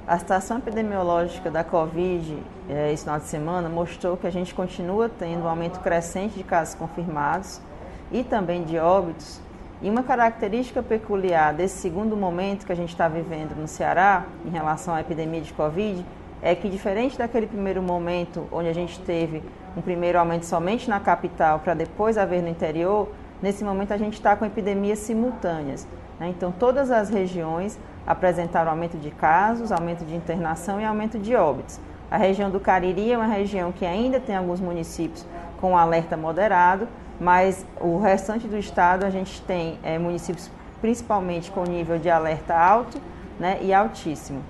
A situação epidemiológica da Covid, esse final de semana, mostrou que a gente continua tendo um aumento crescente de casos confirmados e também de óbitos. E uma característica peculiar desse segundo momento que a gente está vivendo no Ceará, em relação à epidemia de Covid, é que, diferente daquele primeiro momento, onde a gente teve um primeiro aumento somente na capital para depois haver no interior, nesse momento a gente está com epidemias simultâneas. Então, todas as regiões apresentaram aumento de casos, aumento de internação e aumento de óbitos. A região do Cariri é uma região que ainda tem alguns municípios com alerta moderado, mas o restante do estado a gente tem municípios principalmente com nível de alerta alto, né, e altíssimo.